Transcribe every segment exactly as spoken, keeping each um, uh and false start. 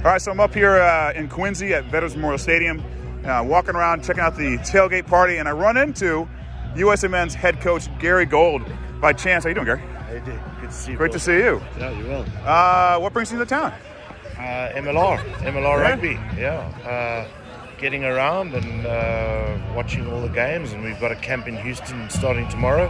All right, so I'm up here uh, in Quincy at Veterans Memorial Stadium, uh, walking around, checking out the tailgate party, and I run into U S A Men's head coach Gary Gold by chance. How you doing, Gary? Hey, dude. Good to see you. Great both. to see you. Yeah, you will. Uh, what brings you to town? Uh, M L R, M L R Yeah? rugby. Yeah, uh, getting around and uh, watching all the games, and we've got a camp in Houston starting tomorrow.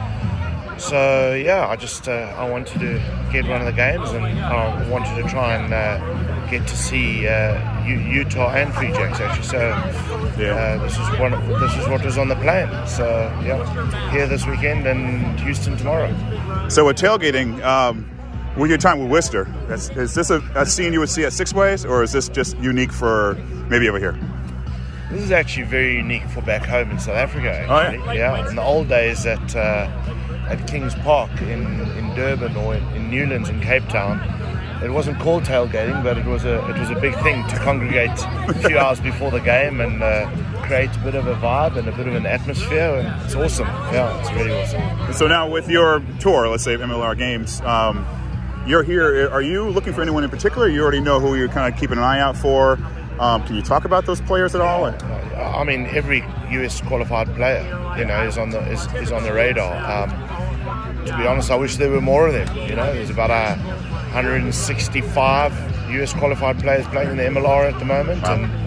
So yeah, I just uh, I wanted to get one of the games, and I wanted to try and uh, get to see uh, U- Utah and Free Jacks actually. So uh, this is one. Of, this is what was on the plan. So yeah, here this weekend and Houston tomorrow. So with tailgating, um, with your time with Worcester, is, is this a, a scene you would see at Six Ways, or is this just unique for maybe over here? This is actually very unique for back home in South Africa. Actually. Oh, yeah? Yeah, in the old days at uh, at Kings Park in, in Durban or in, in Newlands in Cape Town, it wasn't called tailgating, but it was a it was a big thing to congregate a few hours before the game and uh, create a bit of a vibe and a bit of an atmosphere, and it's awesome. Yeah, it's really awesome. So now with your tour, let's say M L R Games, um, you're here. Are you looking for anyone in particular? You already know who you're kind of keeping an eye out for. Um, can you talk about those players at all? I mean, every U S qualified player, you know, is on the is, is on the radar. Um, to be honest, I wish there were more of them. You know, there's about a one hundred sixty-five U S qualified players playing in the M L R at the moment, wow. and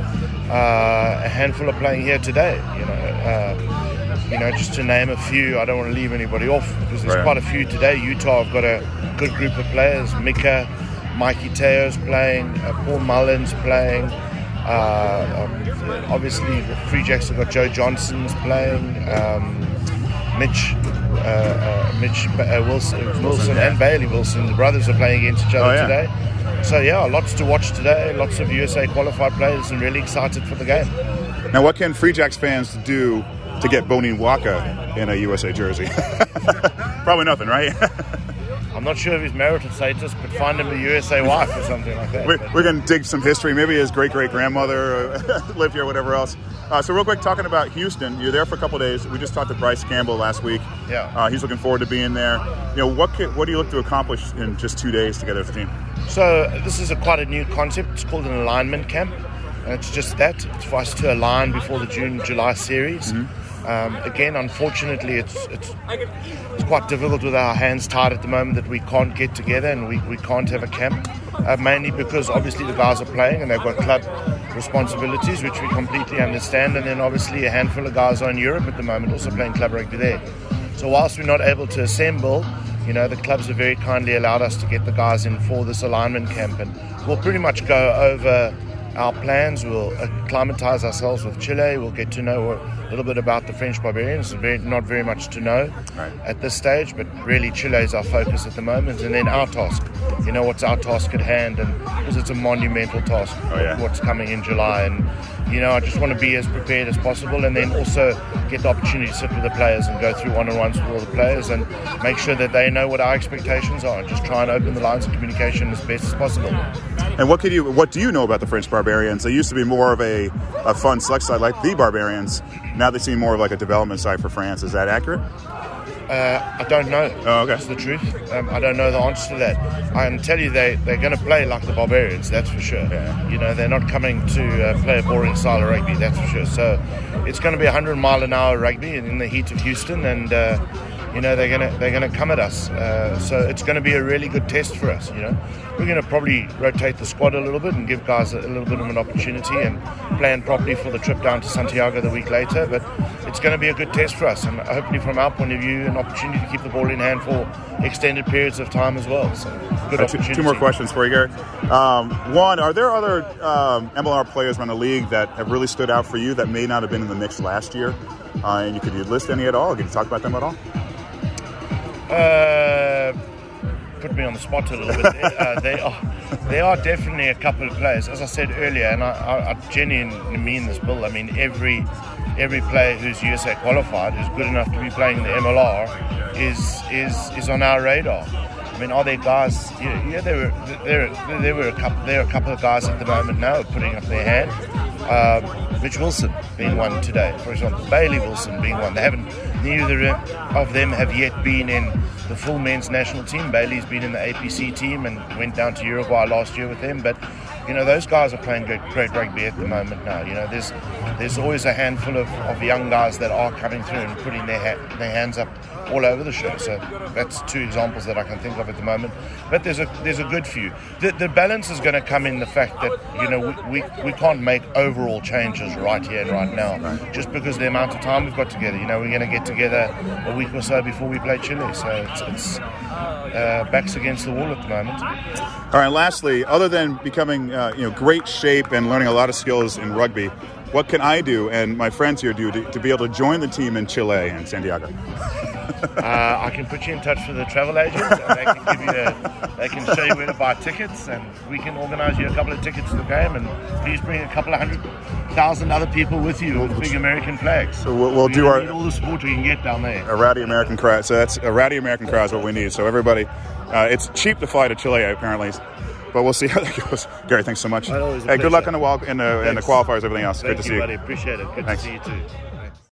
uh, a handful are playing here today. You know, uh, you know, just to name a few. I don't want to leave anybody off because there's right. quite a few today. Utah have got a good group of players. Mika, Mikey Teo's playing. Uh, Paul Mullen's playing. Uh, um, obviously, the Free Jacks have got Joe Johnson's playing. Um, Mitch, uh, uh, Mitch uh, Wilson, Wilson and Bailey Wilson, the brothers are playing against each other oh, yeah. today. So yeah, lots to watch today. Lots of U S A qualified players, and really excited for the game. Now, what can Free Jacks fans do to get Boni Waka in a U S A jersey? Probably nothing, right? I'm not sure of his marital status, but find him a U S A wife or something like that. We're, we're going to dig some history. Maybe his great-great-grandmother lived here, whatever else. Uh, so real quick, talking about Houston, you're there for a couple of days. We just talked to Bryce Campbell last week. Yeah. Uh, he's looking forward to being there. You know, what can, what do you look to accomplish in just two days together as a team? So this is a quite a new concept. It's called an alignment camp. And it's just that. It's for us to align before the June-July series. Mm-hmm. Um, again, unfortunately, it's, it's it's quite difficult with our hands tied at the moment that we can't get together and we, we can't have a camp, uh, mainly because obviously the guys are playing and they've got club responsibilities, which we completely understand, and then obviously a handful of guys are in Europe at the moment also playing club rugby there. So whilst we're not able to assemble, you know, the clubs have very kindly allowed us to get the guys in for this alignment camp, and we'll pretty much go over our plans. We'll acclimatise ourselves with Chile. We'll get to know a little bit about the French Barbarians. Very, not very much to know right. at this stage, but really Chile is our focus at the moment. And then our task, you know, what's our task at hand, and because it's a monumental task, oh, yeah. what's coming in July. And, you know, I just want to be as prepared as possible, and then also get the opportunity to sit with the players and go through one-on-ones with all the players and make sure that they know what our expectations are, and just try and open the lines of communication as best as possible. And what could you, what do you know about the French Barbarians? They used to be more of a, a fun select side like the Barbarians. Now they seem more of like a development side for France. Is that accurate? Uh, I don't know. Oh, okay. That's the truth. Um, I don't know the answer to that. I can tell you they, they're going to play like the Barbarians, that's for sure. Yeah. You know, they're not coming to uh, play a boring style of rugby, that's for sure. So it's going to be one hundred mile an hour rugby in the heat of Houston, and uh, you know, they're going to they're going to come at us. Uh, so it's going to be a really good test for us, you know. We're going to probably rotate the squad a little bit and give guys a, a little bit of an opportunity and plan properly for the trip down to Santiago the week later. But it's going to be a good test for us, and hopefully from our point of view, an opportunity to keep the ball in hand for extended periods of time as well. So good uh, opportunity. Two, two more questions for you, Gary. Um, one, are there other um, M L R players around the league that have really stood out for you that may not have been in the mix last year? Uh, and you could you list any at all? Could you talk about them at all? Uh, put me on the spot a little bit. uh, they are, there are definitely a couple of players, as I said earlier, and I, I, I genuinely mean this, Bill. I mean every every player who's U S A qualified, who's good enough to be playing in the M L R, is is is on our radar. I mean, are there guys? Yeah, yeah there were there there were a couple there are a couple of guys at the moment now putting up their hand. Um, Mitch Wilson being one today, for example. Bailey Wilson being one. They haven't. Neither of them have yet been in the full men's national team. Bailey's been in the A P C team and went down to Uruguay last year with them. But you know, those guys are playing great, great rugby at the moment now. You know, there's there's always a handful of, of young guys that are coming through and putting their ha- their hands up all over the show. So that's two examples that I can think of at the moment. But there's a there's a good few. The, the balance is going to come in the fact that, you know, we, we, we can't make overall changes right here and right now, right. just because of the amount of time we've got together. You know, we're going to get together a week or so before we play Chile. So it's, it's uh, backs against the wall at the moment. All right, lastly, other than becoming uh, you know great shape and learning a lot of skills in rugby, what can I do and my friends here do to, to be able to join the team in Chile and Santiago? uh, I can put you in touch with a travel agent, and they can give you a, they can show you where to buy tickets, and we can organise you a couple of tickets to the game. And please bring a couple of hundred thousand other people with you with big American flags. So we'll, we'll do our all the support we can get down there. A rowdy American crowd. So that's a rowdy American crowd is what we need. So everybody, uh, it's cheap to fly to Chile apparently. But we'll see how that goes. Gary, thanks so much. Hey, good luck in the walk in the, in the qualifiers, everything else. Thank Good to you, see buddy. you. Appreciate it. Good Thanks. to see you too.